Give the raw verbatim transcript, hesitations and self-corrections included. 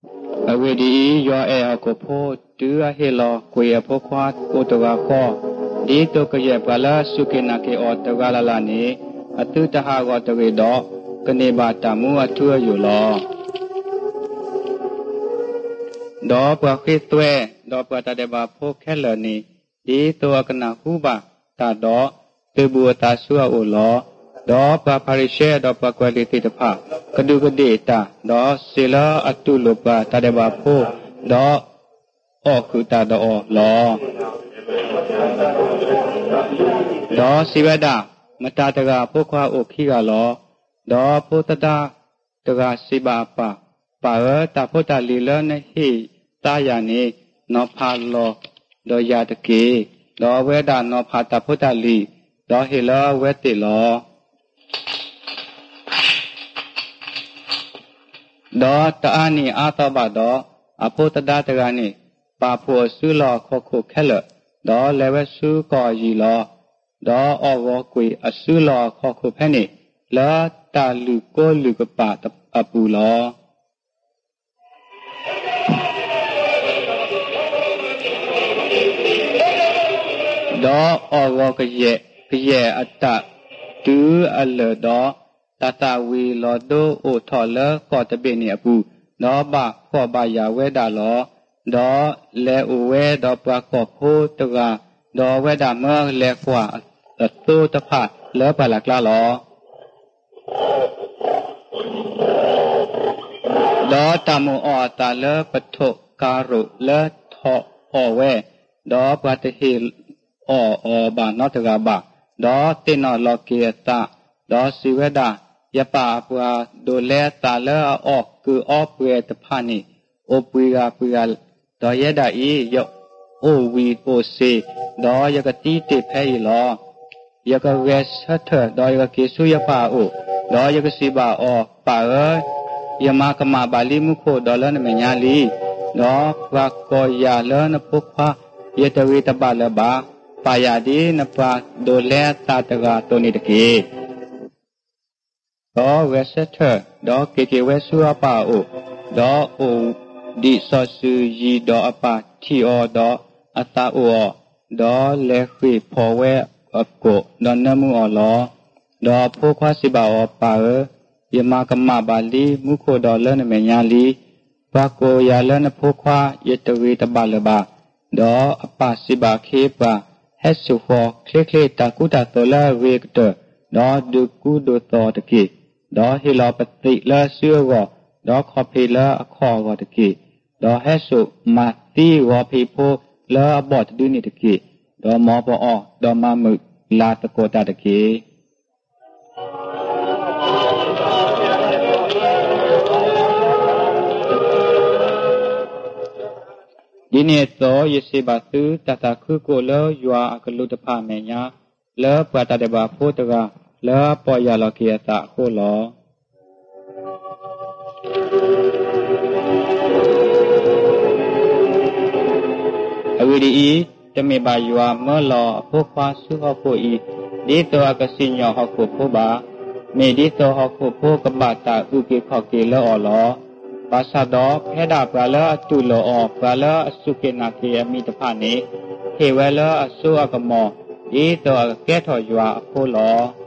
အဝေဒီယောအေအကိုဖို့တူအဟေလောကိုရဖို့ခွာကိုတကာကောဒီတုကရဲ့ပလာစုကေနာကေအောတကလာလာနေအတုတဟာကောတကေတော့ကနေပါတမှုအထူးယူလောဒေါ်ပခေသွဲဒေါ်ပတတဲ့ပါဖို့ခဲလနေဒီတောကနာဟုပါတာတော့တေဘူတာဆူအိုလောဒေါ်ပဖရိရှေဒေါ်ပကွယ်လီတိတဖကဒုကဒေတာဒေါ်စီလာအတုလပတတဲ့ပါဖို့ဒေါ်အောခုတာတော့လောဒေါ်စီဝဒမတတကဖို့ခွာအိုခိကလောဒေါ်ဖို့တတာတကစီပါပါပါရတာဖို့တာလီလနဲ့ဟိတာယာနေနောဖာလောဒေါ်ယာတကေဒေါ်ဝဲတာနောဖာတာဖို့တာလီဒေါ်ဟေလောဝဲတိလောဒေါ်တာအနိအာတဘဒေါ်အဖို့တတာတကနိပါဖို့ဆူလောခခုခဲလဒေါ်လေဝဲဆူကောရီလောဒေါ်အောဝကွေအဆူလောခခုဖဲနိလာတာလူကိုလူကပါအပူလောဒေါ်အောဝကရဲ့ကရဲ့အတတူအလဒေါ်တတဝီလောဒိုအိုထော်လကောတပိနိအပူဒေါ်ဘခောဘယာဝဲတာလောဒေါ်လေအိုဝဲဒေါ်ပကောဖိုတကဒေါ်ဝဲတာမောလေခွာအတူတဖလောပလကလာလောဒေါ်တမောအတာလပထုကာရုလထောအဝဲဒေါ်ပတဟိအောအောဘာနောတကဘာဒေါ်တိနောလောကေတာဒေါ်စီဝဒယပါပွာဒိုလေတာလအောကူအောပွေတဖာနိအိုပွေကပွေကဒေါ်ရဒဤယောအိုဝီပိုစေဒေါ်ယကတိတေဖဲလောယကဝေသထဒေါ်ယကကေဆုယပါအိုဒေါ်ယကစီပါအောပါရယမကမပါဠိမှုခိုဒေါ်လနမညာလီဒေါ်ဝကောယာလနပုဖာယတဝေတပလဘာပါယတိနပါဒိုလေတာတကတောနိတကေဒေါ်ဝေသထဒေါ်ကေကေဝေဆုအပါအိုဒေါ်အိုဒီဆောဆူယီဒေါ်အပါထီအောဒေါ်အတာအိုဒေါ်လေခွေဖော်ဝဲအကိုဒေါ်နမှုအောလောဒေါ်ဖိုခွာစီပါအောပါယမကမပါဠိမှုခိုဒေါ်လနမညာလီဘာကိုယာလနဖိုခွာယတဝေတပလဘာဒေါ်အပါစီပါခေပါဟက်ဆူဖောခလေခလေတာကုတာတောလာဝေကတဒေါ်ဒုကုဒိုတောတကေဒေါ်ဟီလောပတိလာဆူဝဒေါ်ခေါဖေလာအခေါ်ဝတကေဒေါ်ဟက်ဆူမာတီဝဖေဖိုလာဘော့ဒူနိတကေဒေါ်မောပအောဒေါ်မမုလာတကောတာတကေဒီနေ့တော့ယစီပါသူတတခုကိုလောယွာအကလုတဖမေညာလောပတတဘာဖို့တကလောပေါ်ရလောကေတာခိုလောအဝိဒီတမေပါယွာမောလောအဖို့ခွာဆုဟဖို့ဤဒီတော့ကစိညောဟဖို့ဖို့ပါမေဒီတော့ဟဖို့ဖို့ကပတာဥကေခောကေလောအောလောပါစတော့ဖဲတာပလာအတူလောအောပလာအစုကေနာကေအမိတဖာနေခေဝဲလောအဆုအကမောဒီတော့ကဲထော်ယွာအဖို့လော